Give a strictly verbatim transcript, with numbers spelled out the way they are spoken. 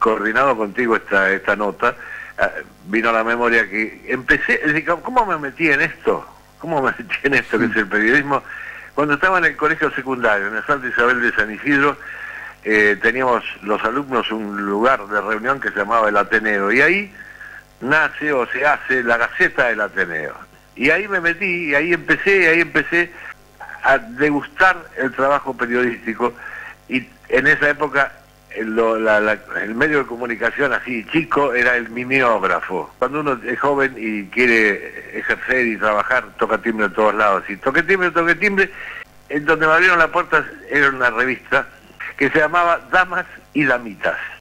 coordinado contigo esta, esta nota, eh, vino a la memoria que empecé, ¿cómo me metí en esto? ¿Cómo me metí en esto que es el periodismo? Cuando estaba en el colegio secundario, en el Santa Isabel de San Isidro, eh, teníamos los alumnos un lugar de reunión que se llamaba el Ateneo, y ahí nace o se hace la Gaceta del Ateneo. Y ahí me metí, y ahí empecé, y ahí empecé a degustar el trabajo periodístico, y en esa época el, lo, la, la, el medio de comunicación así chico era el mimeógrafo. Cuando uno es joven y quiere ejercer y trabajar, toca timbre en todos lados, y toqué timbre, toqué timbre, en donde me abrieron la puerta era una revista que se llamaba Damas y Damitas.